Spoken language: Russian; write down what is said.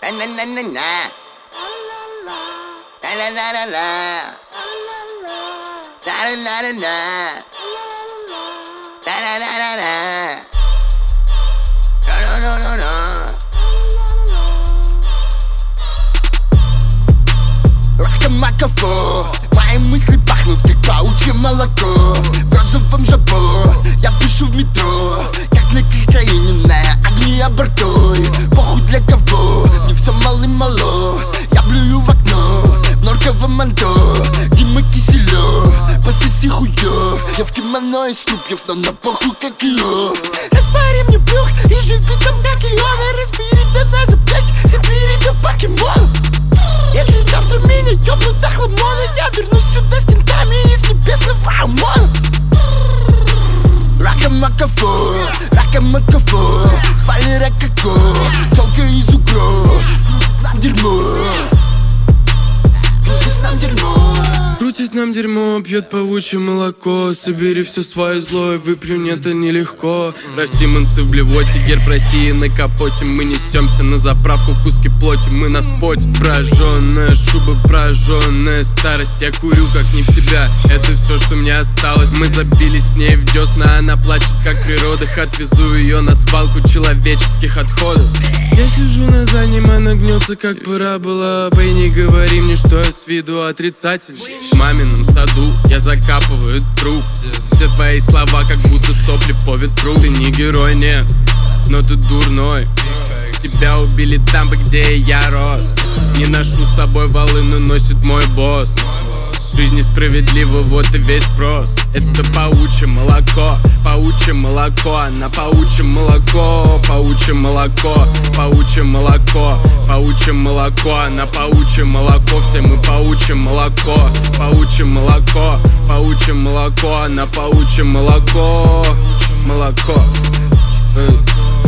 Ракомаково, мои мысли пахнут как паучье молоко. В розовом жабо я пишу в метро, как на кокаине на огне обортой. Похуй для кого, не все мало. Я блюю в окно, в норковом манто. Дима Киселев, пососи хуёв. Я в кимоно из трупьев, но на похуй как Иов. Распари мне брюх и живи там как Иона. Разбери до нас запчасти, собери до покемон. Если завтра меня ёбнут до хламона, я вернусь сюда с кентами из небесного ОМОНа. Ракомаково, спали ракако. Тёлка из угро, крутит нам дерьмо. Крутит нам дерьмо, пьет паучье молоко. Собери все свое зло и выплюнь, это нелегко. Равсимонсы в блевоте, герб России на капоте. Мы несемся на заправку, куски плоти, мы на споте. Прожженная шуба, прожженная старость. Я курю как не в себя, это все, что мне осталось. Мы забились с ней в десна, она плачет как при родах. Отвезу ее на свалку человеческих отходов. Я сижу на заднем, она гнется как парабола. Бэй, не говори мне, что я с виду отрицательный. В мамином саду я закапываю труп. Все твои слова как будто сопли по ветру. Ты не герой, нет, но ты дурной. Тебя убили там, где я рос. Не ношу с собой волыну, носит мой босс. Жизнь несправедлива, вот и весь спрос. Это паучье молоко, паучье молоко. Она паучье молоко, паучье молоко, паучье молоко, паучье молоко. Она паучье молоко, все мы паучье молоко, паучье молоко, паучье молоко. Она паучье молоко, молоко.